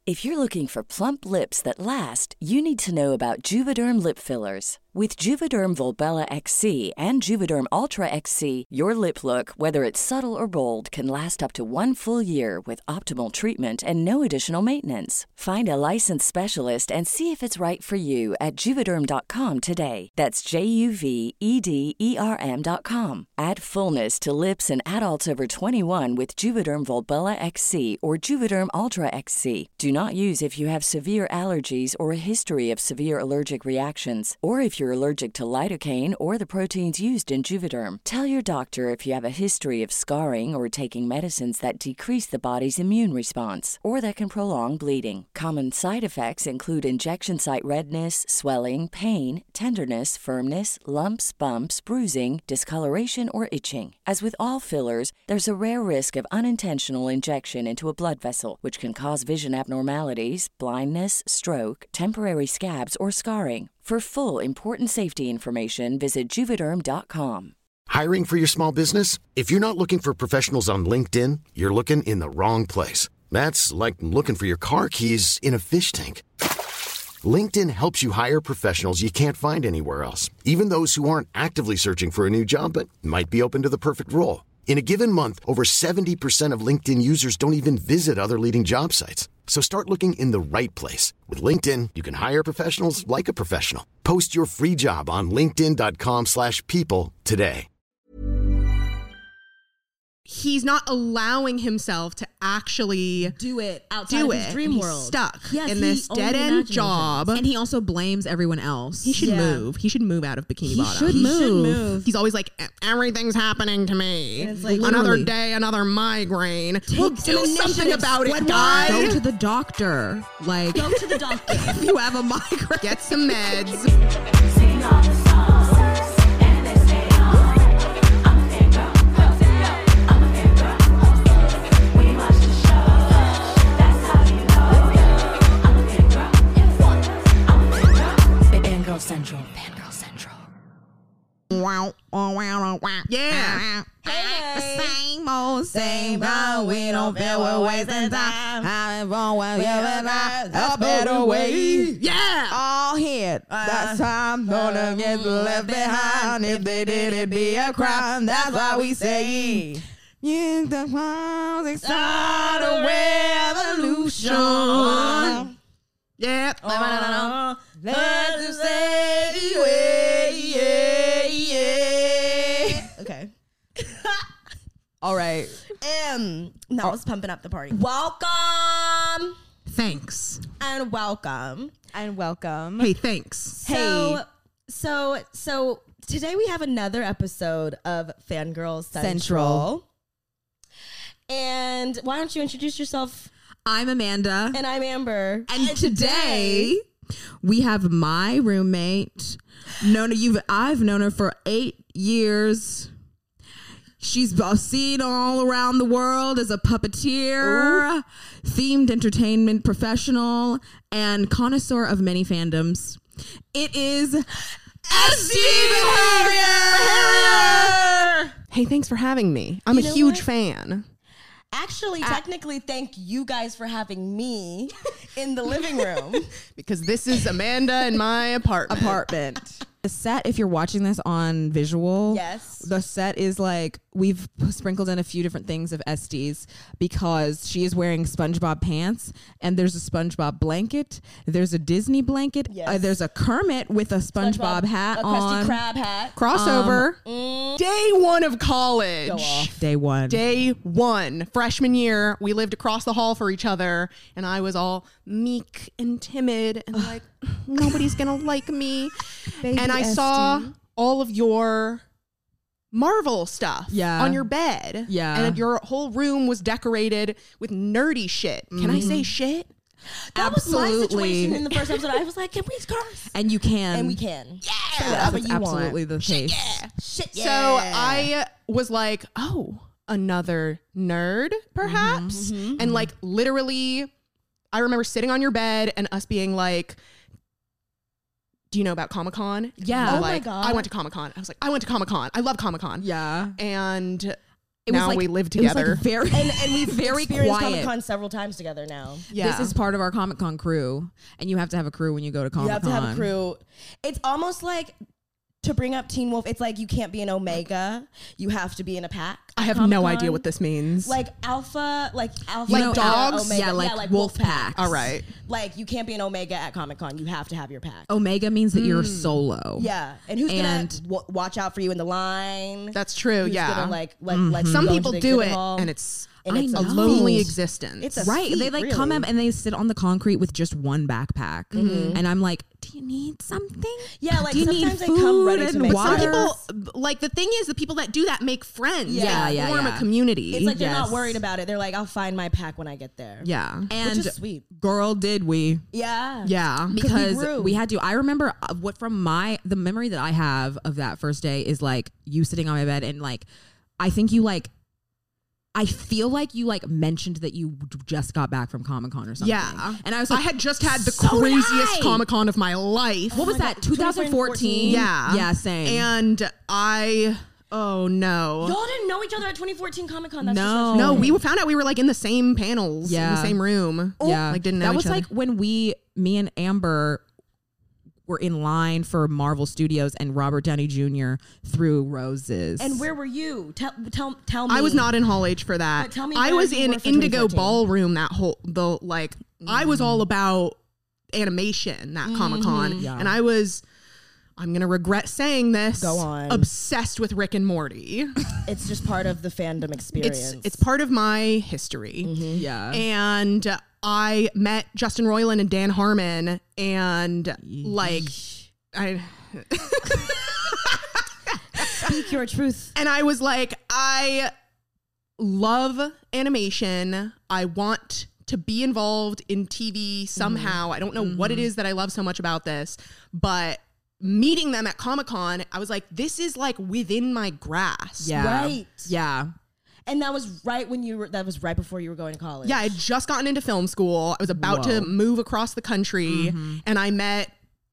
If you're looking for plump lips that last, you need to know about Juvederm lip fillers. With Juvederm Volbella XC and Juvederm Ultra XC, your lip look, whether it's subtle or bold, can last up to 1 full year with optimal treatment and no additional maintenance. Find a licensed specialist and see if it's right for you at Juvederm.com today. That's JUVEDERM.com. Add fullness to lips in adults over 21 with Juvederm Volbella XC or Juvederm Ultra XC. Do not use if you have severe allergies or a history of severe allergic reactions, or if you're allergic to lidocaine or the proteins used in Juvederm. Tell your doctor if you have a history of scarring or taking medicines that decrease the body's immune response or that can prolong bleeding. Common side effects include injection site redness, swelling, pain, tenderness, firmness, lumps, bumps, bruising, discoloration, or itching. As with all fillers, there's a rare risk of unintentional injection into a blood vessel, which can cause vision abnormalities, blindness, stroke, temporary scabs, or scarring. For full, important safety information, visit Juvederm.com. Hiring for your small business? If you're not looking for professionals on LinkedIn, you're looking in the wrong place. That's like looking for your car keys in a fish tank. LinkedIn helps you hire professionals you can't find anywhere else, even those who aren't actively searching for a new job but might be open to the perfect role. In a given month, over 70% of LinkedIn users don't even visit other leading job sites. So start looking in the right place. With LinkedIn, you can hire professionals like a professional. Post your free job on linkedin.com/people today. He's not allowing himself to actually do it outside of his dream world. He's stuck in this dead-end job. And he also blames everyone else. He should move. He should move out of Bikini Bottom. He should move. He's always like, everything's happening to me. And it's like, another day, another migraine. We'll do something about it, guys. Go to the doctor. Like, go to the doctor. If you have a migraine, get some meds. Sing all the songs, and they stay on. I'm a fangirl. I'm a fangirl. We watch the show. That's how you know. I'm a fangirl. I'm a fangirl. Fangirl Central. Fangirl Central. wow, wow, wow. Yeah. The same old, same old. We don't feel we're wasting time. I'm wrong when you and I a better way. Yeah. All hit. That's time. Gonna get left behind. If they did, it'd be a crime. That's why we say. You the clouds start a revolution. Yeah. Let's say, Okay. all right. Now let's pumping up the party. Welcome Thanks. and welcome. And welcome. Hey, thanks. So today we have another episode of Fangirl Central. And why don't you introduce yourself? I'm Amanda. And I'm Amber. And today we have my roommate, Nona. I've known her for 8 years. She's seen all around the world as a puppeteer, themed entertainment professional, and connoisseur of many fandoms. It is SD Harrier! Hey, thanks for having me. I'm a huge fan. Actually, technically, thank you guys for having me in the living room. Because this is Amanda and my apartment. The set, if you're watching this on visual, Yes. the set is like, we've sprinkled in a few different things of Estes because she is wearing SpongeBob pants, and there's a SpongeBob blanket, there's a Disney blanket, Yes. there's a Kermit with a SpongeBob hat a on. Krusty Krab hat. Crossover. Day one of college. Go off. Day one. Day one, freshman year, we lived across the hall for each other, and I was all meek and timid and like, nobody's gonna like me. Baby And I SD. saw all of your Marvel stuff on your bed. Yeah. And your whole room was decorated with nerdy shit. Can I say shit? That was my Absolutely. situation in the first episode. I was like, can we curse? And you can. And we can. Yeah. Whatever That's you absolutely want. the case. Shit, So I was like, oh, another nerd, perhaps? And like literally, I remember sitting on your bed and us being like, do you know about Comic-Con? Yeah. You were Oh my like, God. I went to Comic-Con. I was like, I went to Comic-Con. I love Comic-Con. Yeah. And now like, we live it was, like, together. very And we've very experienced quiet. Comic-Con several times together now. Yeah. This is part of our Comic-Con crew, and you have to have a crew when you go to Comic-Con. You have to have a crew. It's almost like, to bring up Teen Wolf, it's like you can't be an Omega. You have to be in a pack. I at have no Comic-Con. idea what this means. Like alpha, You know, dogs? Omega. Yeah, like wolf wolf pack. packs. All right. Like you can't be an Omega at Comic-Con. You have to have your pack. Omega means that you're solo. Yeah, and who's And- gonna watch out for you in the line? That's true. Who's yeah. gonna let you Some go people into the do exhibit it, hall? and it's And it's I a know. lonely feat. existence. It's a Right. feat, They like come really. up and they sit on the concrete with just one backpack. And I'm like, do you need something? Yeah, like do you sometimes need they come ready food to and make water? Some people, like the thing is, the people that do that make friends. Yeah, They yeah, form yeah. a community. It's like they're Yes. not worried about it. They're like, I'll find my pack when I get there. yeah. And Which is sweet. girl, did we? Yeah. Yeah. Because grew. we had to. I remember what from the memory that I have of that first day is like you sitting on my bed and like I think you like. I feel like you like mentioned that you just got back from Comic-Con or something. Yeah. And I was like, I had just had the so did craziest I. Comic-Con of my life. what was that? 2014? Yeah. Yeah, same. And oh no. Y'all didn't know each other at 2014 Comic-Con. That's No. just No, we found out we were like in the same panels, in Yeah. the same room. yeah, Like didn't know that each was other. like when me and Amber were in line for Marvel Studios and Robert Downey Jr. threw roses. And where were you? Tell me. I was not in Hall H for that. But tell me I where was you in were for Indigo 2014. Ballroom I was all about animation that Comic-Con. Yeah. And I'm going to regret saying this. Go on. Obsessed with Rick and Morty. It's just part of the fandom experience. It's part of my history. yeah, And I met Justin Roiland and Dan Harmon, and like I Speak your truth. and I was like, I love animation. I want to be involved in TV somehow. I don't know what it is that I love so much about this, but meeting them at Comic-Con, I was like, this is like within my grasp. yeah, Right. yeah. And that was right before you were going to college. Yeah, I had just gotten into film school. I was about to move across the country, and I met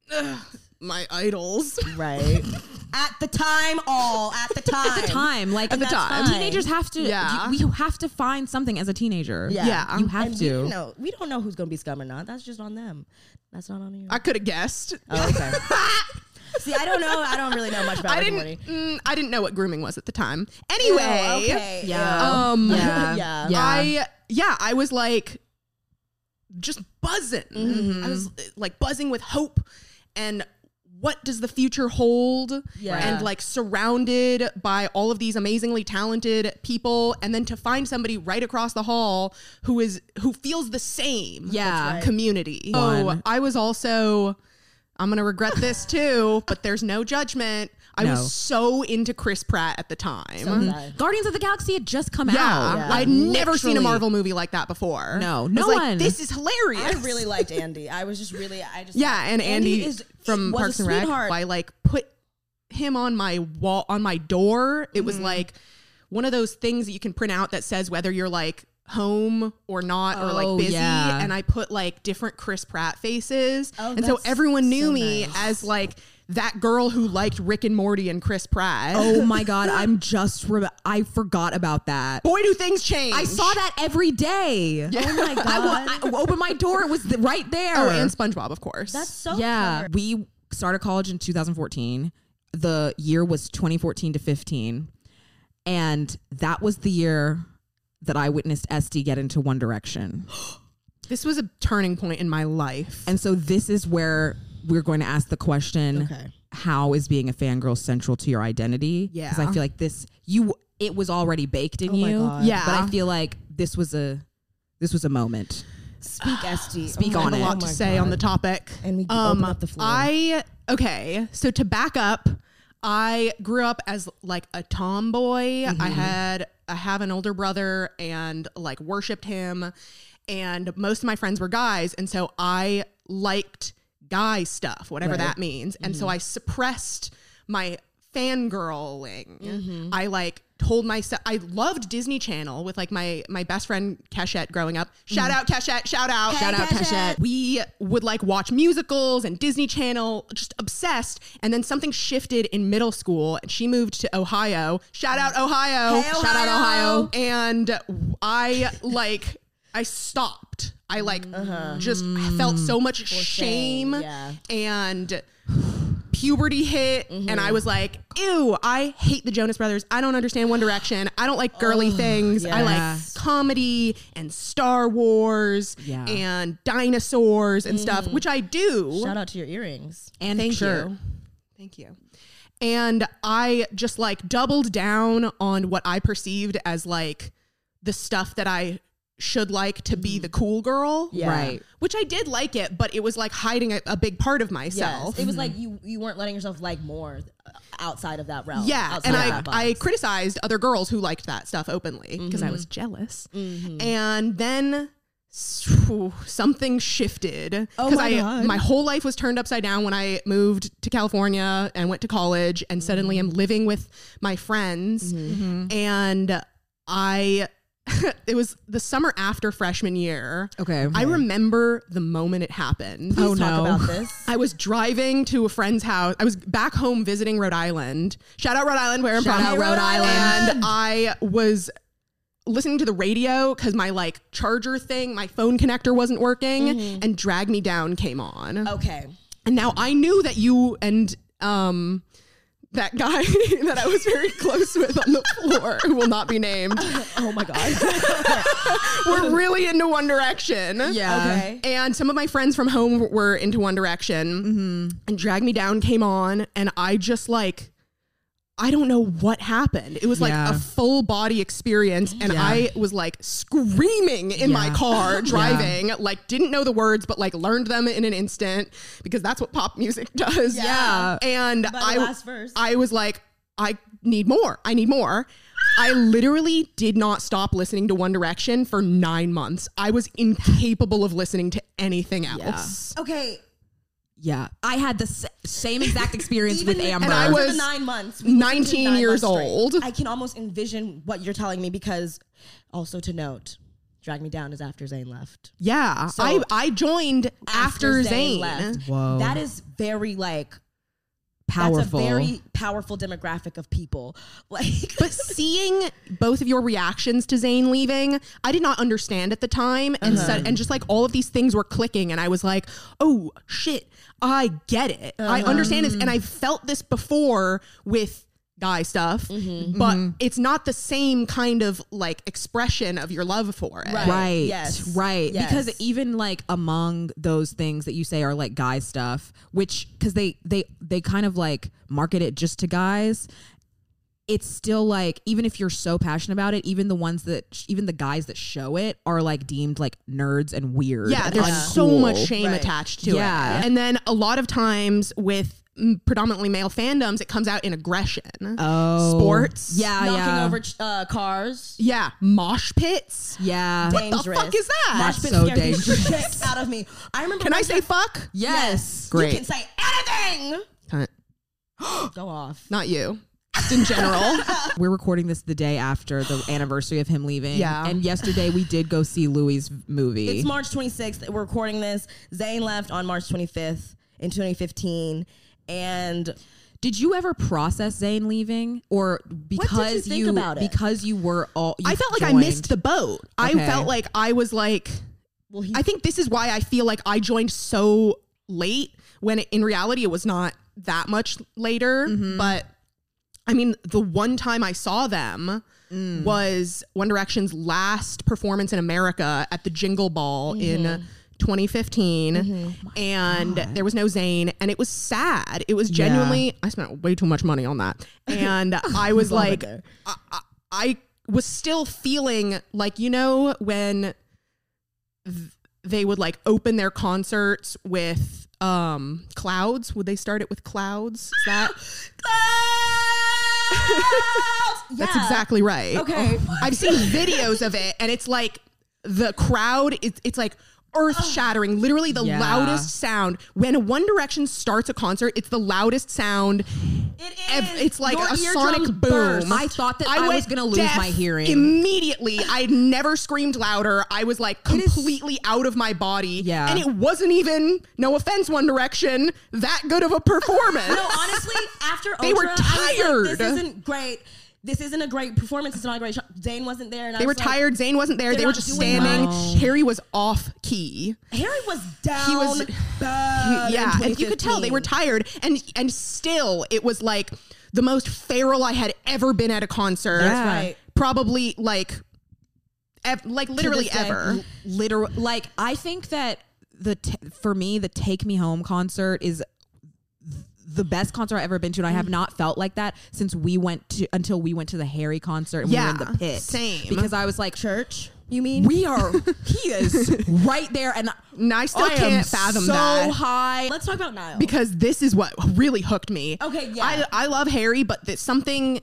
my idols. Right. At the time. At the time, like At the time. teenagers have to. Yeah. you have to find something as a teenager. Yeah. Yeah. you have And to. we don't know who's going to be scum or not. That's just on them. That's not on you. I could have guessed. Oh, okay. See, I don't know. I don't really know much about I Rick and Morty. I didn't know what grooming was at the time. Anyway, Oh, okay. Yeah. Yeah. Yeah. I was like just buzzing. I was like buzzing with hope and what does the future hold? Yeah. And like surrounded by all of these amazingly talented people, and then to find somebody right across the hall who feels the same Yeah. right. community. One. Oh, I was also, I'm gonna regret this too, but there's no judgment. I No. was so into Chris Pratt at the time. So sad. Guardians of the Galaxy had just come Yeah, out. Yeah. I'd never seen a Literally. Marvel movie like that before. No, I no was like, one. this is hilarious. I really liked Andy. I just Yeah, and Andy from was Parks a and Rec. sweetheart. I like put him on my wall, on my door. It was like one of those things that you can print out that says whether you're like home or not, or Oh, like busy. yeah. And I put like different Chris Pratt faces, Oh, and so that's everyone knew so me nice. as like that girl who liked Rick and Morty and Chris Pratt. Oh my God. I forgot about that. Boy, do things change. I saw that every day. Oh my god. I opened my door. It was right there. Oh, and SpongeBob, of course. That's so yeah. clever. We started college in 2014. The year was 2014 to 15. And that was the year that I witnessed Esty get into One Direction. This was a turning point in my life. And so this is where we're going to ask the question, Okay. how is being a fangirl central to your identity? Yeah. Because I feel like it was already baked in Oh my you. God. Yeah. But I feel like this was a moment. Speak ST. Speak I on have a it. lot to say on the topic. And we open up the floor. So to back up, I grew up as like a tomboy. I have an older brother and like worshipped him, and most of my friends were guys, and so I liked guy stuff, whatever Right. that means. And so I suppressed my fangirling. I like told myself I loved Disney Channel with like my best friend Keshet growing up. Shout out Keshet, shout out. Shout out Keshet. We would like watch musicals and Disney Channel, just obsessed. And then something shifted in middle school and she moved to Ohio. Shout out Ohio. Hey, Shout out Ohio. Ohio. And I stopped. I just felt so much shame yeah. and puberty hit and I was like, ew, I hate the Jonas Brothers. I don't understand One Direction. I don't like girly things. I like comedy and Star Wars and dinosaurs and stuff, which I do. Shout out to your earrings. And Thank you. Thank you. And I just like doubled down on what I perceived as like the stuff that I should like to be the cool girl. Yeah. Right. Which I did like it, but it was like hiding a big part of myself. Yes. It was like you weren't letting yourself like more outside of that realm. Yeah, outside and of that I box. criticized other girls who liked that stuff openly because I was jealous. And then something shifted because my whole life was turned upside down when I moved to California and went to college, and suddenly I'm living with my friends, and it was the summer after freshman year. Okay. I remember the moment it happened. Please talk about this. I was driving to a friend's house. I was back home visiting Rhode Island. Shout out Rhode Island, where I'm from. Shout out Rhode Island. And I was listening to the radio because my like charger thing, my phone connector wasn't working, and Drag Me Down came on. Okay. And now I knew that you and that guy that I was very close with on the floor, who will not be named, Oh my God. were really into One Direction. Yeah. Okay. And some of my friends from home were into One Direction. And Drag Me Down came on, and I just like, I don't know what happened. It was like a full body experience, and I was like screaming in my car driving, like didn't know the words, but like learned them in an instant because that's what pop music does. Yeah. And By the last verse. I was like, I need more. I need more. I literally did not stop listening to One Direction for 9 months. I was incapable of listening to anything else. Okay. Yeah. I had the same exact experience with Amber. and I after was the 9 months. We listened to 19 9 years months straight. old. I can almost envision what you're telling me because also to note, Drag Me Down is after Zayn left. Yeah. So- I joined after Zayn. left. Whoa. That is very like Powerful. That's a very powerful demographic of people. Like, But seeing both of your reactions to Zayn leaving, I did not understand at the time. And and just like all of these things were clicking, and I was like, oh shit, I get it. I understand this. And I felt this before with guy stuff, but it's not the same kind of like expression of your love for it. Right. Yes. Right. Yes. Because even like among those things that you say are like guy stuff, which because they kind of like market it just to guys, it's still like, even if you're so passionate about it, even the guys that show it are like deemed like nerds and weird. Yeah, and there's so uncool. much shame Right. attached to Yeah. it. And then a lot of times with predominantly male fandoms, it comes out in aggression. Oh. Sports. Yeah. knocking over cars. Yeah. Mosh pits. Yeah. Dangerous. the fuck is that? Mosh That's pit so scares the dangerous. shit out of me. I remember. Can I one say time- fuck? Yes. Great. You can say anything. Cunt. Go off. Not you. Just in general. We're recording this the day after the anniversary of him leaving. Yeah. And yesterday we did go see Louis' movie. It's March 26th. We're recording this. Zayn left on March 25th in 2015. And Did you ever process Zayn leaving, or because think about it? because you were all? I felt like I missed the boat. I Okay. felt like I was like, well, I think this is why I feel like I joined so late when in reality it was not that much later. But I mean, the one time I saw them was One Direction's last performance in America at the Jingle Ball in 2015. And there was no Zayn, and it was sad. It was genuinely, I spent way too much money on that. And I was like, I was still feeling like, you know, when they would like open their concerts with clouds. Would they start it with clouds? Is that That's exactly right. Okay. I've seen videos of it, and it's like the crowd, it's like earth shattering, literally the Yeah. loudest sound. When One Direction starts a concert, it's the loudest sound It's like Your a eardrums sonic boom. burst. I thought that I was went gonna lose deaf my hearing. immediately. I'd never screamed louder. I was like completely out of my body. Yeah. And it wasn't even, no offense, One Direction, that good of a performance. No, honestly, after They were Ultra, I was tired. like, this isn't great. This isn't a great performance. It's not a great shot. Zayn wasn't there. And They were tired. Zayn wasn't there. they're They were not just doing standing. much. Harry was off key. Harry was down. He was bad. yeah, in and you could tell they were 2015. tired, and still it was like the most feral I had ever been at a concert. That's right. Probably like literally this day. ever. Literal, like I think that for me the Take Me Home concert is the best concert I've ever been to, and I have not felt like that since until we went to the Harry concert and we were in the pit. Same. Because I was like, Church, you mean? he is right there, and I still I am can't fathom so that. high. Let's talk about Niall. Because this is what really hooked me. Okay, yeah. I love Harry, but something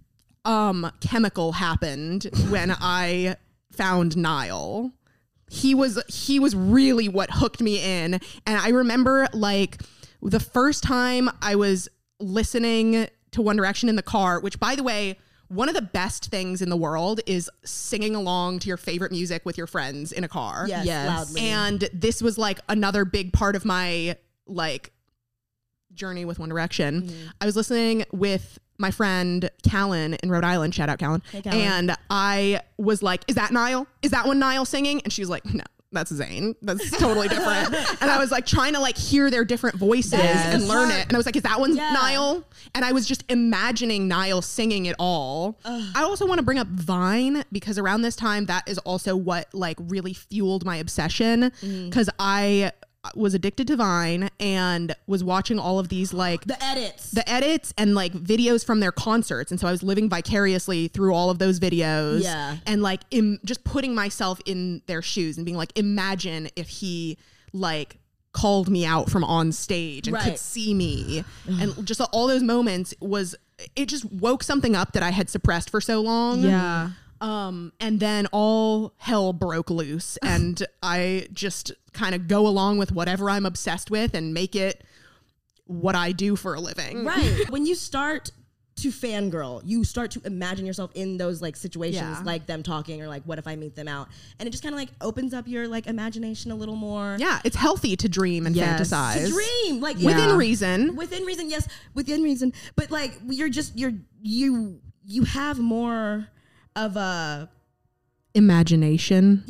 chemical happened when I found Niall. He was really what hooked me in, and I remember like the first time I was listening to One Direction in the car, which by the way, one of the best things in the world is singing along to your favorite music with your friends in a car. yes, loudly. And this was like another big part of my like journey with One Direction. I was listening with my friend Callan in Rhode Island. Shout out Callan. Hey, Callan. And I was like, is that Niall? Is that one Niall singing? And she was like, no, that's Zayn. That's totally different. And I was like trying to like hear their different voices and learn it. And I was like, is that one Niall? And I was just imagining Niall singing it all. I also want to bring up Vine because around this time, that is also what like really fueled my obsession. Because I was addicted to Vine and was watching all of these like the edits. and like videos from their concerts. And so I was living vicariously through all of those videos. Yeah. And like just putting myself in their shoes and being like, imagine if he like called me out from on stage and could see me. And just all those moments it just woke something up that I had suppressed for so long. Yeah. And then all hell broke loose and I just kind of go along with whatever I'm obsessed with and make it what I do for a living. Right. When you start to fangirl, you start to imagine yourself in those like situations, Yeah. like them talking or like, what if I meet them out? And it just kind of like opens up your like imagination a little more. Yeah, it's healthy to dream and Yes. fantasize. To dream. Like Within reason. Within reason, yes. Within reason. But like you have more of a Imagination.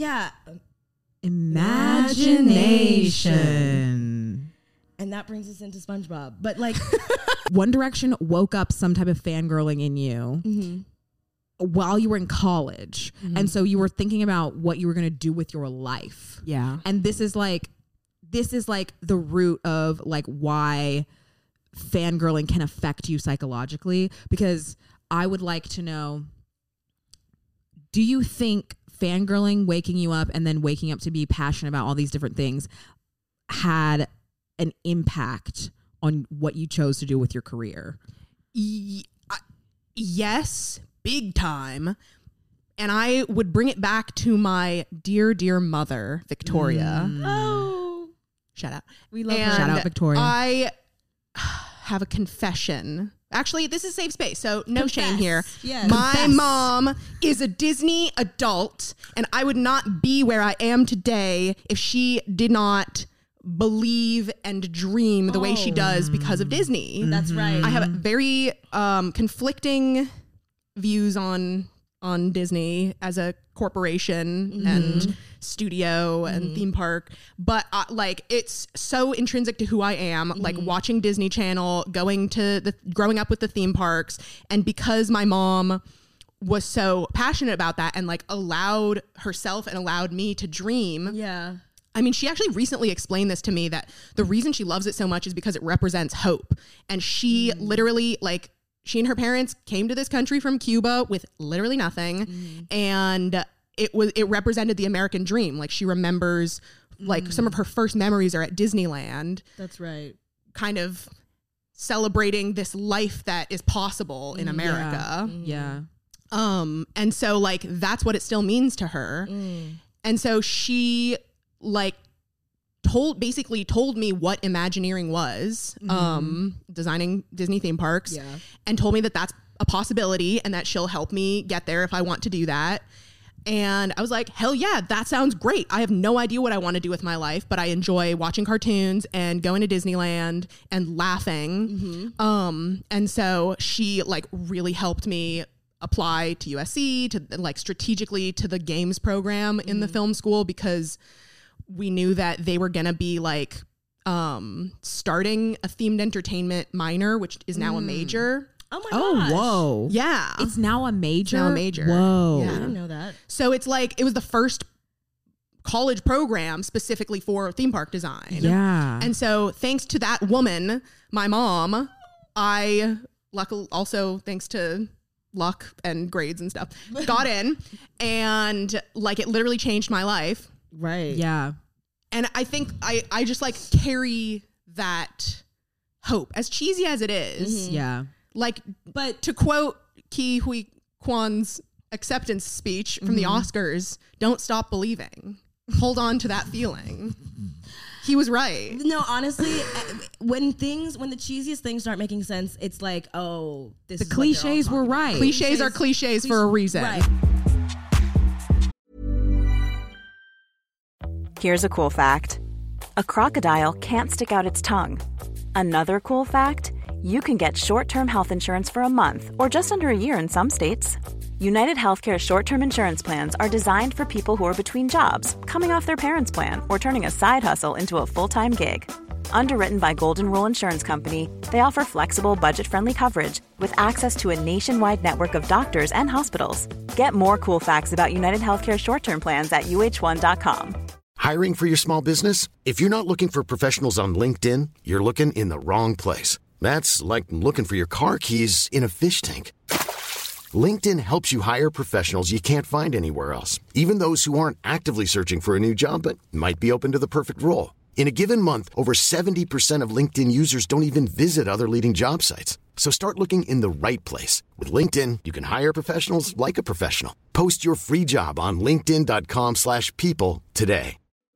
Imagination. and that brings us into SpongeBob. But like One Direction woke up some type of fangirling in you while you were in college. And so you were thinking about what you were going to do with your life. Yeah. And this is like the root of like why fangirling can affect you psychologically, because I would like to know, do you think fangirling, waking you up and then waking up to be passionate about all these different things had an impact on what you chose to do with your career? Yes, big time. And I would bring it back to my dear, dear mother, Victoria. Shout out. we love And her. Shout out, Victoria. I have a confession. Actually, this is safe space, so no shame here. Yes. My mom is a Disney adult, and I would not be where I am today if she did not believe and dream the way she does because of Disney. That's right. I have very conflicting views on Disney as a corporation and studio and theme park, but like it's so intrinsic to who I am, like watching Disney Channel, growing up with the theme parks, and because my mom was so passionate about that and like allowed herself and allowed me to dream. Yeah. I mean, she actually recently explained this to me, that the reason she loves it so much is because it represents hope. And she literally, like, she and her parents came to this country from Cuba with literally nothing. And it represented the American dream. Like, she remembers, like, some of her first memories are at Disneyland, That's right. kind of celebrating this life that is possible in America. Yeah. And so like that's what it still means to her. And so she like basically told me what Imagineering was, designing Disney theme parks, and told me that that's a possibility and that she'll help me get there if I want to do that. And I was like, hell yeah, that sounds great. I have no idea what I want to do with my life, but I enjoy watching cartoons and going to Disneyland and laughing. And so she like really helped me apply to USC, to like strategically to the games program in the film school, because we knew that they were going to be like starting a themed entertainment minor, which is now a major. Oh my gosh. Whoa. Yeah. It's now a major? now a major. Whoa. Yeah. I didn't know that. So it's like, it was the first college program specifically for theme park design. Yeah. And so thanks to that woman, my mom, I luckily also thanks to luck and grades and stuff, got in, and like it literally changed my life. Right. Yeah. And I think I just like carry that hope, as cheesy as it is. Yeah. Like, but to quote Ki Hui Kwan's acceptance speech from the Oscars, don't stop believing. Hold on to that feeling. He was right. No, honestly, when the cheesiest things start making sense, it's like, oh, this The is what they're all cliches were talking right. Cliches are cliches for a reason. Right. Here's a cool fact. A crocodile can't stick out its tongue. Another cool fact, you can get short-term health insurance for a month or just under a year in some states. United Healthcare short-term insurance plans are designed for people who are between jobs, coming off their parents' plan, or turning a side hustle into a full-time gig. Underwritten by Golden Rule Insurance Company, they offer flexible, budget-friendly coverage with access to a nationwide network of doctors and hospitals. Get more cool facts about United Healthcare short-term plans at uh1.com. Hiring for your small business? If you're not looking for professionals on LinkedIn, you're looking in the wrong place. That's like looking for your car keys in a fish tank. LinkedIn helps you hire professionals you can't find anywhere else, even those who aren't actively searching for a new job but might be open to the perfect role. In a given month, over 70% of LinkedIn users don't even visit other leading job sites. So start looking in the right place. With LinkedIn, you can hire professionals like a professional. Post your free job on linkedin.com/people today.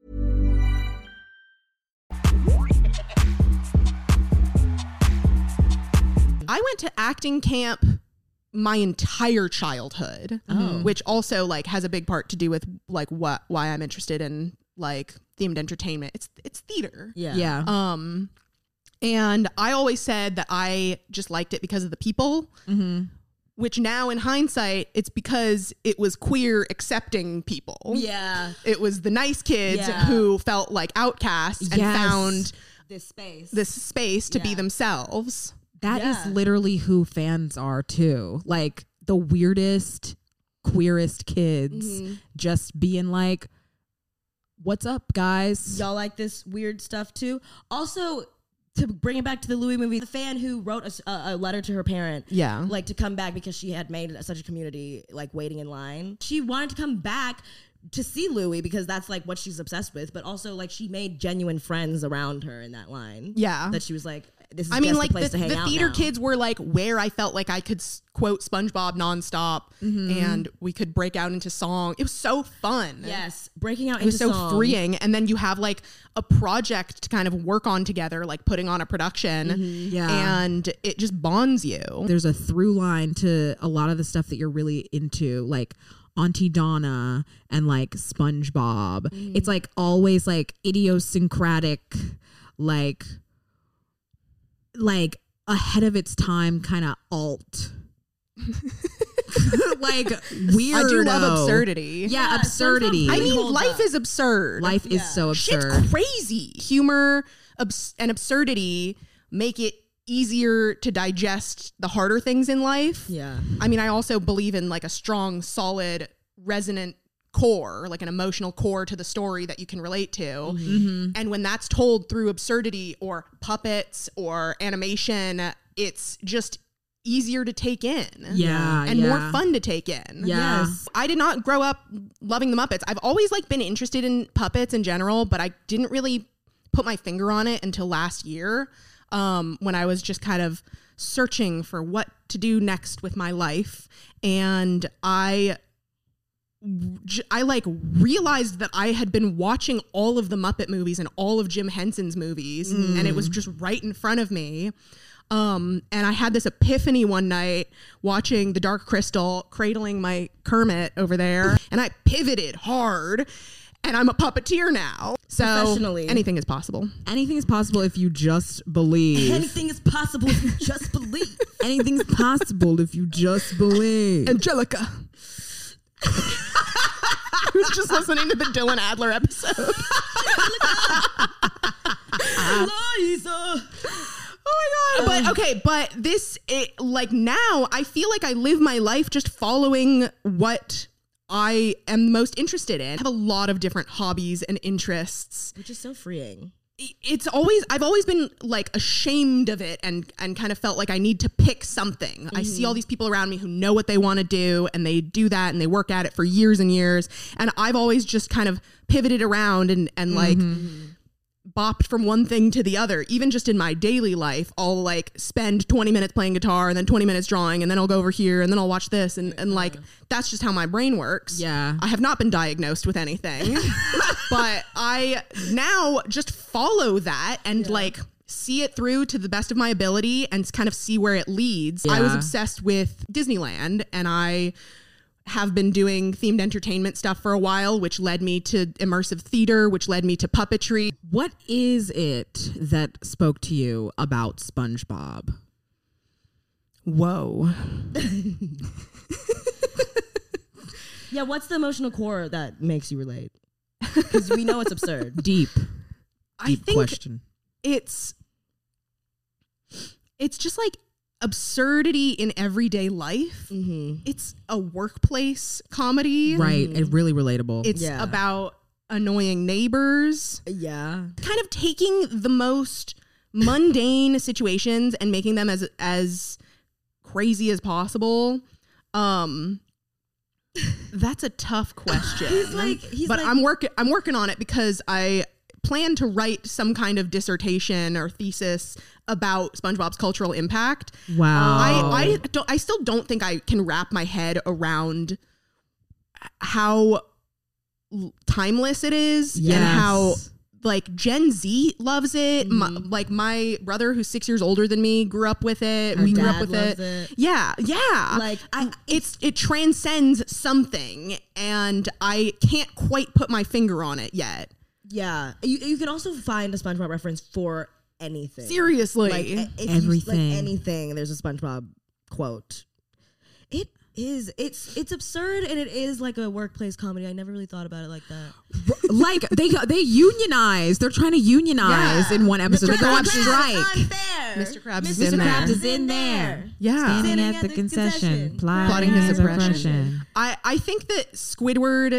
I went to acting camp my entire childhood, which also like has a big part to do with like why I'm interested in like themed entertainment. It's theater. Yeah. And I always said that I just liked it because of the people, which now in hindsight, it's because it was queer accepting people. Yeah. It was the nice kids Yeah. who felt like outcasts and Yes. found This space. this space to be Yeah. themselves. That is Yeah. literally who fans are too. Like the weirdest, queerest kids just being like, what's up, guys? Y'all like this weird stuff too? Also, to bring it back to the Louis movie, the fan who wrote a letter to her parent, Yeah. like to come back because she had made such a community, like waiting in line. She wanted to come back to see Louis because that's like what she's obsessed with, but also like she made genuine friends around her in that line. Yeah. That she was like, this is I mean, just like the place to hang the out theater now. kids were like where I felt like I could quote SpongeBob nonstop, and we could break out into song. It was so fun. Yes, breaking out It was into so song. freeing. And then you have like a project to kind of work on together, like putting on a production. Yeah. And it just bonds you. There's a through line to a lot of the stuff that you're really into, like Auntie Donna and like SpongeBob. It's like always like idiosyncratic, like ahead of its time kind of alt. Like weirdo. I do love absurdity. Yeah, absurdity. I mean, holds life up. is absurd. Life is so absurd. Shit's crazy. Humor and absurdity make it easier to digest the harder things in life. Yeah. I mean, I also believe in like a strong, solid, resonant core, like an emotional core to the story that you can relate to. And when that's told through absurdity or puppets or animation, it's just easier to take in. Yeah, And yeah. more fun to take in. Yeah. Yes. I did not grow up loving the Muppets. I've always like been interested in puppets in general, but I didn't really put my finger on it until last year, when I was just kind of searching for what to do next with my life. And I I like realized that I had been watching all of the Muppet movies and all of Jim Henson's movies, and it was just right in front of me. And I had this epiphany one night watching The Dark Crystal, cradling my Kermit over there, and I pivoted hard, and I'm a puppeteer now. So Professionally. anything is possible. Anything is possible if you just believe. Anything is possible if you just believe. Anything's possible if you just believe. Angelica. Who's just listening to the Dylan Adler episode? Eliza. Oh my God. But this, like now, I feel like I live my life just following what I am most interested in. I have a lot of different hobbies and interests. Which is so freeing. I've always been like ashamed of it and kind of felt like I need to pick something. I see all these people around me who know what they want to do, and they do that and they work at it for years and years. And I've always just kind of pivoted around and like bopped from one thing to the other. Even just in my daily life, I'll like spend 20 minutes playing guitar and then 20 minutes drawing, and then I'll go over here and then I'll watch this, and like that's just how my brain works. Yeah. I have not been diagnosed with anything, but I now just follow that and like see it through to the best of my ability and kind of see where it leads. I was obsessed with Disneyland, and I have been doing themed entertainment stuff for a while, which led me to immersive theater, which led me to puppetry. What is it that spoke to you about SpongeBob? Whoa. Yeah, what's the emotional core that makes you relate? Because we know it's absurd. Deep I think question. it's just like absurdity in everyday life. It's a workplace comedy. Right. It's really relatable. It's Yeah. about annoying neighbors, Yeah. kind of taking the most mundane situations and making them as crazy as possible. That's a tough question. He's but like- I'm working on it because I plan to write some kind of dissertation or thesis about SpongeBob's cultural impact. Wow. I still don't think I can wrap my head around how timeless it is and how like Gen Z loves it. My brother, who's 6 years older than me, grew up with it. We grew up with it. Yeah. Like, it transcends something, and I can't quite put my finger on it yet. Yeah. You can also find a SpongeBob reference for anything. Seriously. Like if Everything. like anything, there's a SpongeBob quote. It's absurd, and it is like a workplace comedy. I never really thought about it like that. Like they unionize. They're trying to unionize in one episode. They go on strike. Mr. Krabs is Mr. in there. Krabs is in there. Yeah. Standing Sitting at the concession, plotting his his oppression. oppression. I think that Squidward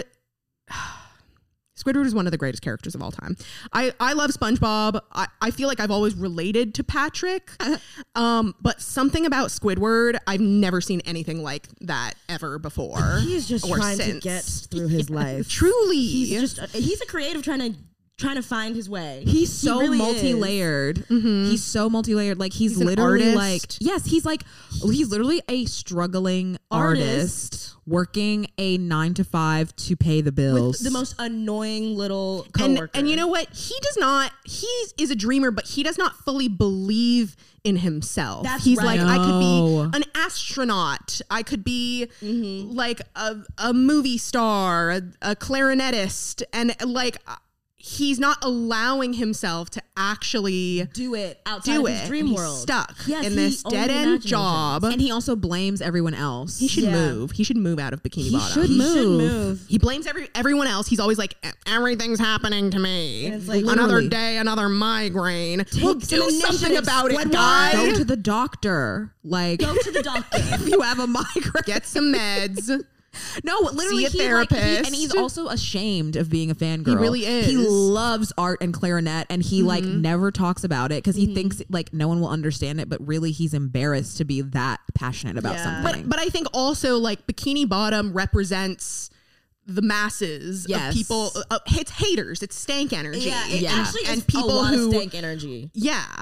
is one of the greatest characters of all time. I love SpongeBob. I feel like I've always related to Patrick. But something about Squidward, I've never seen anything like that ever before. He's just or trying to since. get through his life. Truly. He's a creative trying to find his way. He's so really multi-layered. He's so multi-layered. Like he's an literally artist. he's literally a struggling artist working a 9-to-5 to pay the bills. With the most annoying little coworker. And you know what? He is a dreamer, but he does not fully believe in himself. That's He's right. like, I could No. be an astronaut. I could be like a movie star, a clarinetist. And like, he's not allowing himself to actually do it outside of his dream He's world. stuck Yes, in he this only dead end imagines job. and he also blames everyone else. He should Yeah. move. He should move out of Bikini Bottom. should He move. should move. He blames everyone else. He's always like, everything's happening to me. And it's like, another literally. day, another migraine. Well, some do something initiative, about it, Squidward. guy. Go to the doctor. Like Go to the doctor. if you have a migraine. Get some meds. No, literally, See a therapist. and he's also ashamed of being a fangirl. He really is. He loves art and clarinet, and he like never talks about it because he thinks like no one will understand it. But really, he's embarrassed to be that passionate about Yeah. something. But I think also like Bikini Bottom represents the masses Yes. of people. It's haters. It's stank energy. Yeah, it Yeah. actually And is people a lot who- of stank energy. Yeah.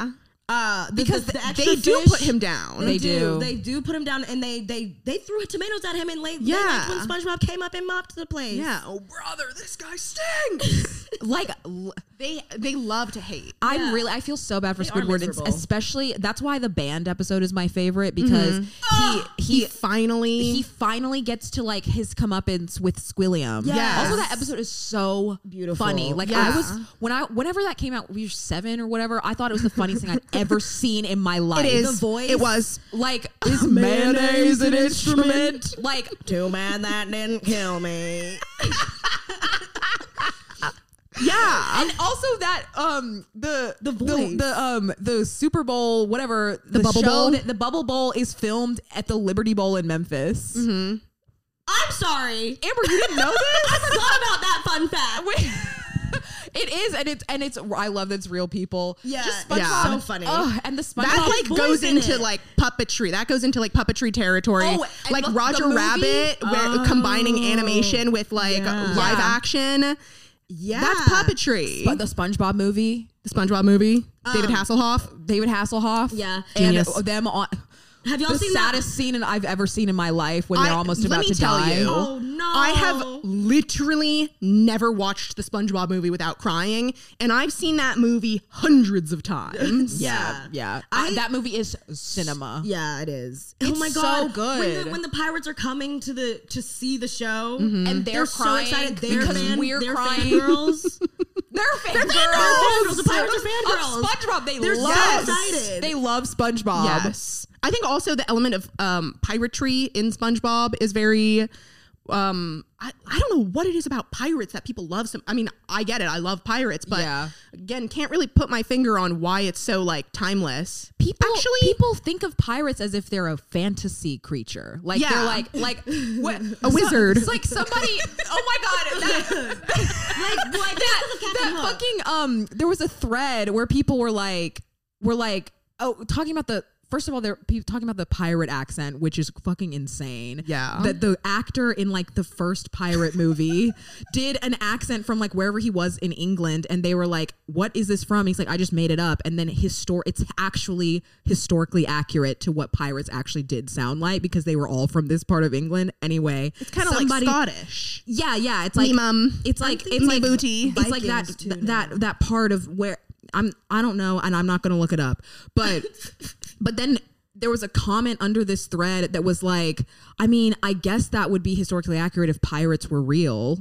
Because the extra They do fish, put him down. They do. They do put him down, and they threw tomatoes at him and late Yeah. night when SpongeBob came up and mopped the place. Yeah. Oh, brother, this guy stinks. like they love to hate. I feel so bad for They are Squidward, and miserable. especially that's why the band episode is my favorite because He finally gets to like his comeuppance with Squilliam. Yes. Also, that episode is so Beautiful. funny. Like Yeah. I was whenever that came out, we were 7 or whatever. I thought it was the funniest thing I'd ever seen in my life. It is. The voice. It was. Like, is mayonnaise an instrument? Like, Too bad that didn't kill me. Yeah. and also that the voice. the Super Bowl whatever the Bubble show Bowl? that the Bubble Bowl is filmed at the Liberty Bowl in Memphis. Mm-hmm. I'm sorry. Amber, you didn't know this? I forgot about that fun fact. It is, and it's. I love that it's real people. Yeah, Just it's SpongeBob. so funny. Oh, and the SpongeBob That like voice goes in into it. like puppetry. That goes into like puppetry territory. Oh, and like the Roger movie? Rabbit, where combining animation with like live action. Yeah, That's puppetry. But the SpongeBob movie, The SpongeBob movie. David Hasselhoff. David Hasselhoff. Yeah. and Genius. them on. Have y'all The seen saddest scene I've ever seen in my life when they're almost let about me to tell die. you, Oh, no. I have literally never watched the SpongeBob movie without crying, and I've seen that movie hundreds of times. Yeah. That movie is cinema. Yeah, it is. It's oh my so god, good. When the pirates are coming to see the show, And they're so crying excited. They're because we're they're crying. fangirls. They're fangirls. The pirates are fangirls. Of SpongeBob. They They're so love. excited. They love SpongeBob. Yes. I think also the element of piratry in SpongeBob is very I don't know what it is about pirates that people love. I mean, I get it. I love pirates, but Yeah. again, can't really put my finger on why it's so like timeless. People think of pirates as if they're a fantasy creature. Like Yeah. they're like what A wizard. It's like somebody. Oh my god! That fucking there was a thread where people were like talking about the. First of all, they're talking about the pirate accent, which is fucking insane. Yeah. That the actor in like the first pirate movie did an accent from like wherever he was in England, and they were like, "What is this from?" He's like, "I just made it up." And then it's actually historically accurate to what pirates actually did sound like because they were all from this part of England. Anyway, It's kind of like Scottish. Yeah. It's like it's like booty. It's like that Vikings too that part of where I don't know, and I'm not going to look it up, but then there was a comment under this thread that was like, I mean, I guess that would be historically accurate if pirates were real.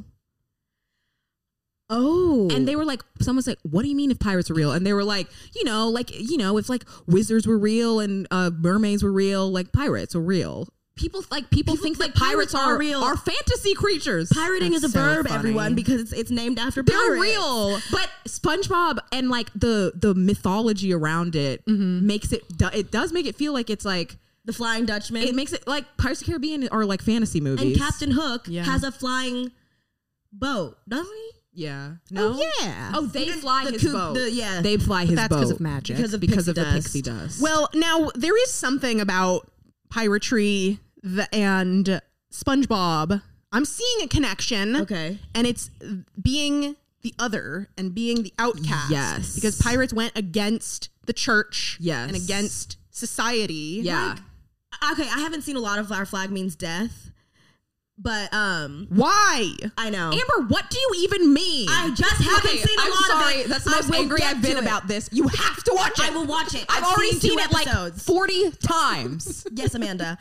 Oh, And they were like, someone's like, what do you mean if pirates are real? And they were like, if like wizards were real and mermaids were real, like pirates are real. People think that pirates are real. are fantasy creatures. pirating is a That's so verb, funny. everyone, because it's named after They're pirates. real, but SpongeBob and like the mythology around it makes it does make it feel like it's like The Flying Dutchman. it makes it like Pirates of the Caribbean are like fantasy movies. and Captain Hook Yeah. has a flying boat, doesn't he? yeah, no, Yeah. oh they fly his coop- boat. yeah. They fly his That's boat because of magic. Because of because pixie of the dust. pixie dust. Well, now there is something about piratry and SpongeBob. I'm seeing a connection. Okay. And it's being the other and being the outcast. Yes. Because pirates went against the church. Yes. And against society. yeah, Okay, I haven't seen a lot of Our Flag Means Death, but Why? I know. Amber, what do you even mean? I just haven't seen a I'm lot sorry. of it. That's the I most will angry get I've been to it. about this. You have to watch it. I will watch it. I've already seen two it like episodes. 40 times. Yes, Amanda.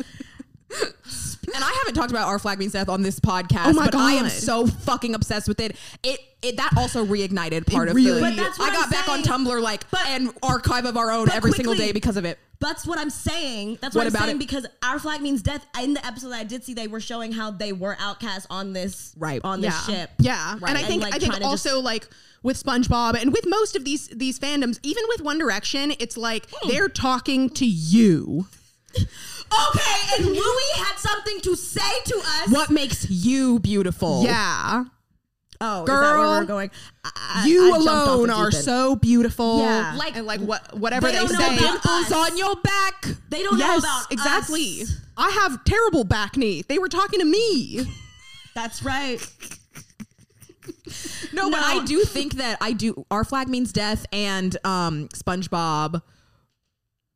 And I haven't talked about Our Flag Means Death on this podcast, Oh my but I am God. so fucking obsessed with it. It that also reignited part of really- the. But that's what I got I'm back on saying. Tumblr like But- and archive of our own but every single quickly- day because of it. That's what I'm saying. That's What what, I'm about saying it? because Our Flag Means Death. In the episode that I did see, they were showing how they were outcast on this on this ship. Yeah. Right. And I think like, I think trying to also like with SpongeBob and with most of these fandoms, even with One Direction, it's like they're talking to you. Okay, and Louis had something to say to us. What makes you beautiful? Yeah. Oh, Girl, is that where we're going? You I jumped off alone the are deep end. so beautiful. Yeah. Like- and like whatever They they, don't know say. about Dimples us. on your back. They don't know Yes, about exactly. us. I have terrible back knee. They were talking to me. That's right. No, but No. I do think that Our Flag Means Death and SpongeBob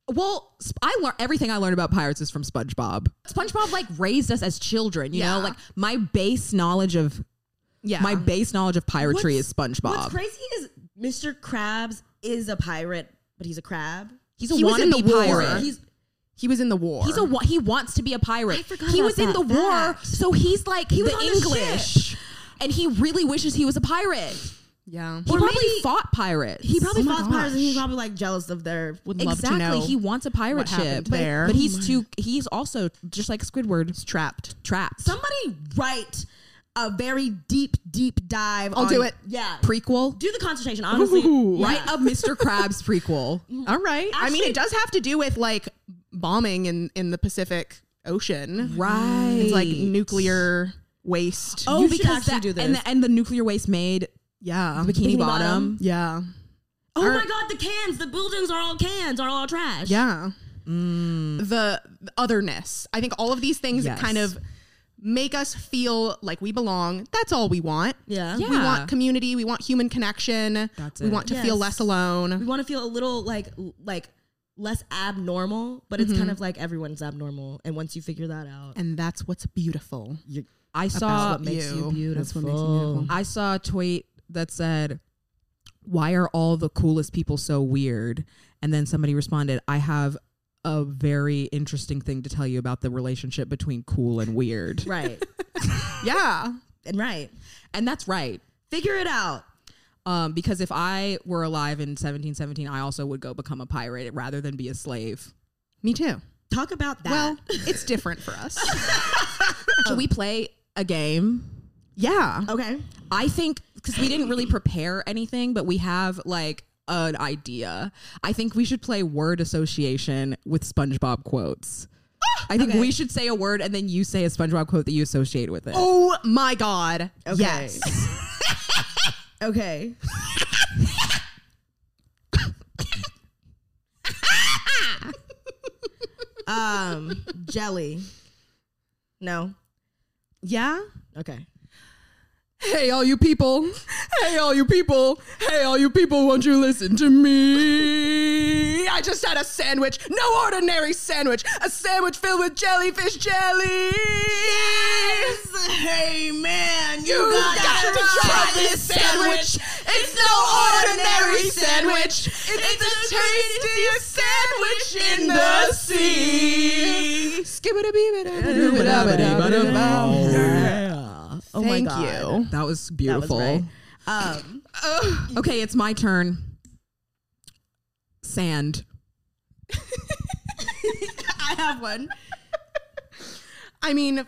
Well, I learned everything I learned about pirates is from SpongeBob. SpongeBob like raised us as children, you know? Like my base knowledge of piratry is SpongeBob. What's crazy is Mr. Krabs is a pirate, but he's a crab. He's a He was in the wannabe war. pirate. He was in the war. He wants to be a pirate. I forgot he about was in that the war, fact. so he's like was the on the English. And he really wishes he was a pirate. Yeah. He Or probably maybe- fought pirates. He probably my fought pirates and he's gosh. probably like jealous of their. Would love exactly. to know. He wants a pirate what ship. happened there. But he's also just like Squidward, trapped. trapped. Somebody write a very deep dive. I'll do it. Yeah. Prequel. Do the concentration, honestly. Ooh. Write a Mr. Krabs prequel. All right. I mean, Actually- it does have to do with like bombing in the Pacific Ocean. Right. It's like nuclear waste. Oh, You should because actually that, do this. And the nuclear waste made yeah. Bikini, Bikini Bottom. Bottom. Yeah. Oh Our- my God, the cans. The buildings are all cans, are all trash. Yeah. The otherness. I think all of these things Yes. kind of make us feel like we belong. That's all we want. Yeah. Yeah. We want community. We want human connection. That's we it. want to Yes. feel less We alone. want to feel a little like less abnormal, but it's kind of like everyone's abnormal. And once you figure that out, And that's what's beautiful. I that's saw what makes you you. beautiful. That's what makes you beautiful. I saw a tweet that said, "Why are all the coolest people so weird?" And then somebody responded, "I have a very interesting thing to tell you about the relationship between cool and weird." Right. Yeah. And right. And that's right. Figure it out. Because if I were alive in 1717, I also would go become a pirate rather than be a slave. Me too. Talk about that. Well, it's different for us. Should we play a game? Yeah. okay. I think because we didn't really prepare anything, but we have like an idea. I think we should play word association with SpongeBob quotes. I think we should say a word and then you say a SpongeBob quote that you associate with it. Oh my God. Okay. Yes. Okay. Jelly. No. Yeah. Okay. Hey, all you people. Hey, all you people. Hey, all you people, won't you listen to me? I just had a sandwich. No ordinary sandwich. A sandwich filled with jellyfish jelly. Yes! Hey, man, You got to try this sandwich. It's no ordinary sandwich. It's the tastiest sandwich in the sea. Oh my Thank God. you. That was That was beautiful. right. Okay, it's my turn. Sand. I have one. I mean,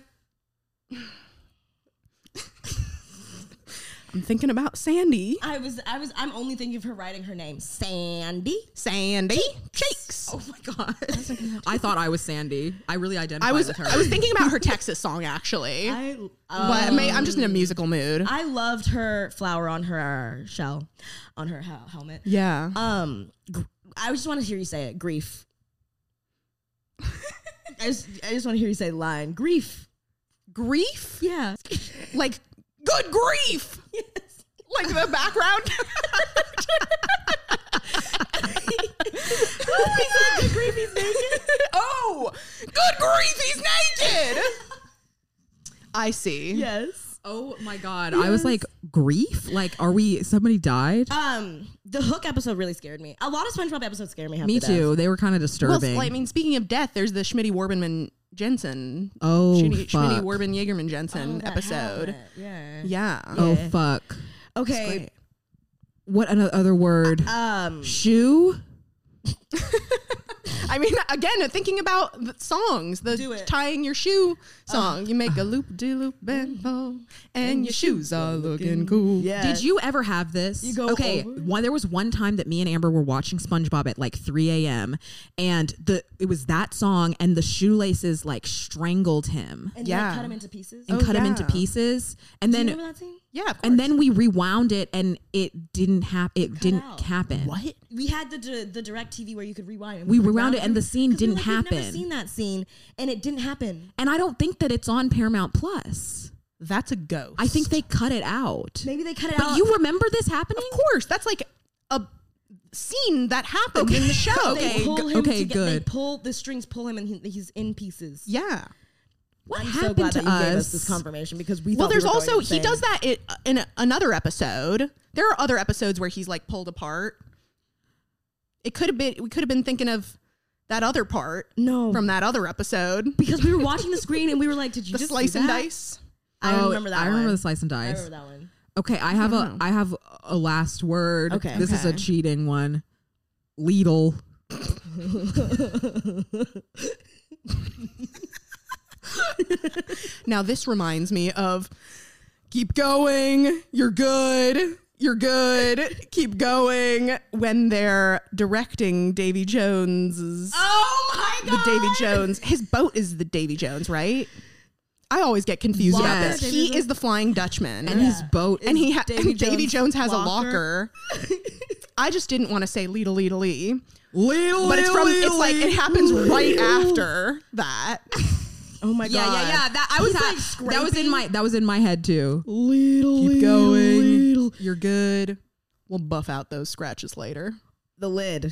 I'm thinking about Sandy. I'm only thinking of her writing her name. Sandy. Sandy Cheeks. Oh my God. I thought I was Sandy. I really identified I was with her. thinking about her Texas song actually, but I'm just in a musical mood. I loved her flower on her shell, on her helmet. Yeah. I just want to hear you say it. Grief. I just want to hear you say the line. Grief. Grief? Yeah. Like good grief. Yes. Like the background. Good grief, he's naked. Oh, good grief, he's naked. I see. Yes. oh my God. I was like, grief? Like, somebody died? The Hook episode really scared me. A lot of SpongeBob episodes scare me. Me too. They were kind of Well, disturbing. I mean, speaking of death, there's the Schmitty Warbenman Jensen. Oh, Schmitty fuck. Warben Jaegerman Jensen episode. Yeah. Yeah. Oh, fuck. Okay. Great. What other word? Shoe? I mean, again, thinking about the songs, Do the it. tying your shoe song. You make a loop-de-loop bend and your shoes are looking cool. Yeah. Did you ever have this? You go okay. over. There was one time that me and Amber were watching SpongeBob at like 3 a.m. and it was that song and the shoelaces like strangled him And Yeah. like, cut him into pieces. and Oh, cut him into yeah. pieces. And Do you then remember that scene? Yeah, of course. and then we rewound it and it didn't happen. It didn't out. happen. what? We had the direct TV where you could rewind. And We rewound it and the scene 'cause we were didn't like, We've never happen. seen that scene and it didn't happen. And I don't think that it's on Paramount Plus. That's a ghost. I think they cut it out. Maybe they cut it But out. you remember this happening? Of course, that's like scene that happened in the show. They pull him okay, They good. pull the strings, pull him, and he's in pieces. Yeah. What I'm so happened glad to that you gave us us? this confirmation because we. Well, thought there's we were also going he does insane. that in another episode. There are other episodes where he's like pulled apart. We could have been thinking of that other part from that other episode. because we were watching the screen and we were like, "Did you The just slice do and that?" dice. I remember that. I remember one. the slice and I dice. remember that one. Okay, I have a last word. Okay. This is a cheating one. Lidl. Now this reminds me of keep going, you're good, keep going, when they're directing Davy Jones's Oh my god! the Davy Jones. His boat is the Davy Jones, right? I always get confused about Yes. this. He is the Flying Dutchman. And his boat. and he Davy Jones has locker. a locker. I just didn't want to say Leedle Leedle Lee. Lidl. But it's like it happens right after that. Oh my Yeah, god! yeah, yeah. That I was that was in my head too. Keep going. You're good. We'll buff out those scratches later. The lid.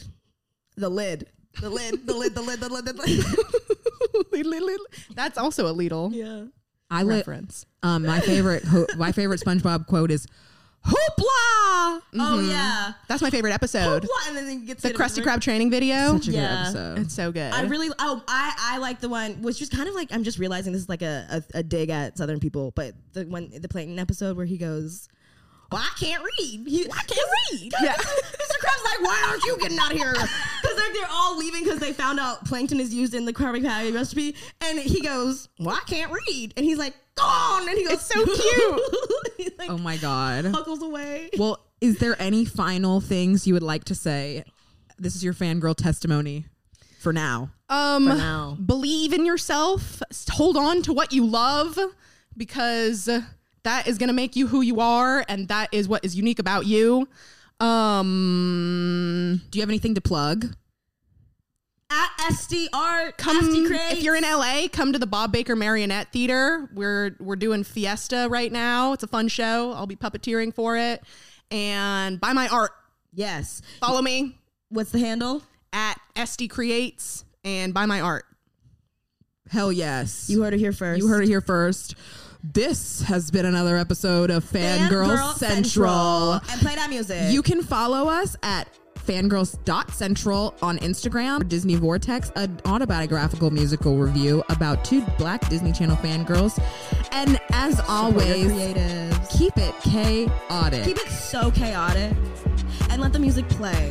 That's also a Lidl Yeah. I reference. my favorite SpongeBob quote is "Hoopla." Oh yeah. That's my favorite episode. And then he gets The hit Krusty over. Krab training video. Such a good Yeah. episode. It's so good. I like the one which was kind of like I'm just realizing this is like a dig at Southern people, but the Plankton episode where he goes, "Well, I can't read. I can't read." Yeah. Mr. Krabs like, "Why aren't you getting out of here?" Because they're all leaving because they found out plankton is used in the Krabby Patty recipe, and he goes, "Well, I can't read," and he's like, "Go on," and he goes, It's so cute. He like Oh my god. buckles away. Well, is there any final things you would like to say? This is your fangirl testimony for now. now. Believe in yourself. Hold on to what you love, because that is going to make you who you are, and that is what is unique about you. Do you have anything to plug? At SD Art, Come SD Creates. if you're in LA, come to the Bob Baker Marionette Theater. We're doing Fiesta right now. It's a fun show. I'll be puppeteering for it, and buy my art. Yes. Follow me What's the handle? at SD Creates and buy my art. Hell yes. You heard it here first. You heard it here first. This has been another episode of Fangirl Central. And play that music. You can follow us at fangirls.central on Instagram. Disney Vortex, an autobiographical musical review about two Black Disney Channel fangirls. And as always, creatives. keep it chaotic. Keep it so chaotic and let the music play.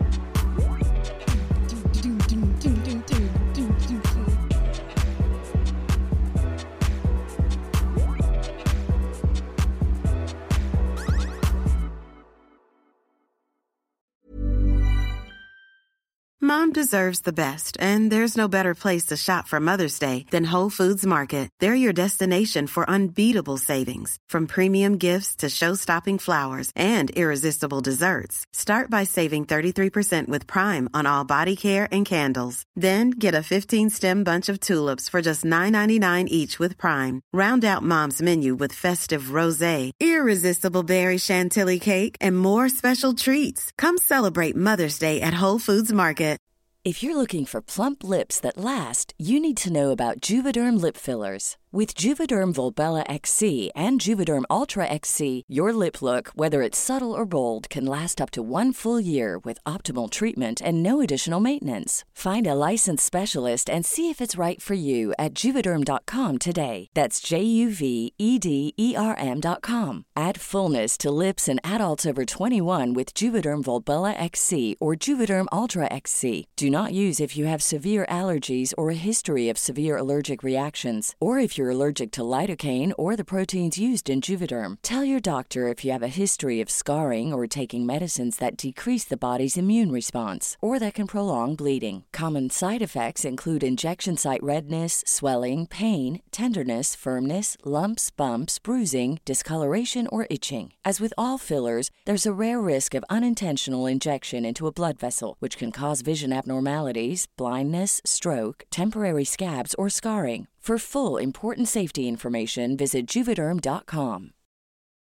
Mom deserves the best, and there's no better place to shop for Mother's Day than Whole Foods Market. They're your destination for unbeatable savings, from premium gifts to show-stopping flowers and irresistible desserts. Start by saving 33% with Prime on all body care and candles. Then get a 15-stem bunch of tulips for just $9.99 each with Prime. Round out Mom's menu with festive rosé, irresistible berry chantilly cake, and more special treats. Come celebrate Mother's Day at Whole Foods Market. If you're looking for plump lips that last, you need to know about Juvederm lip fillers. With Juvederm Volbella XC and Juvederm Ultra XC, your lip look, whether it's subtle or bold, can last up to 1 full year with optimal treatment and no additional maintenance. Find a licensed specialist and see if it's right for you at Juvederm.com today. That's JUVEDERM.com. Add fullness to lips in adults over 21 with Juvederm Volbella XC or Juvederm Ultra XC. Do not use if you have severe allergies or a history of severe allergic reactions, or if you're allergic to lidocaine or the proteins used in Juvederm. Tell your doctor if you have a history of scarring or taking medicines that decrease the body's immune response or that can prolong bleeding. Common side effects include injection site redness, swelling, pain, tenderness, firmness, lumps, bumps, bruising, discoloration, or itching. As with all fillers, there's a rare risk of unintentional injection into a blood vessel, which can cause vision abnormalities, blindness, stroke, temporary scabs, or scarring. For full, important safety information, visit Juvederm.com.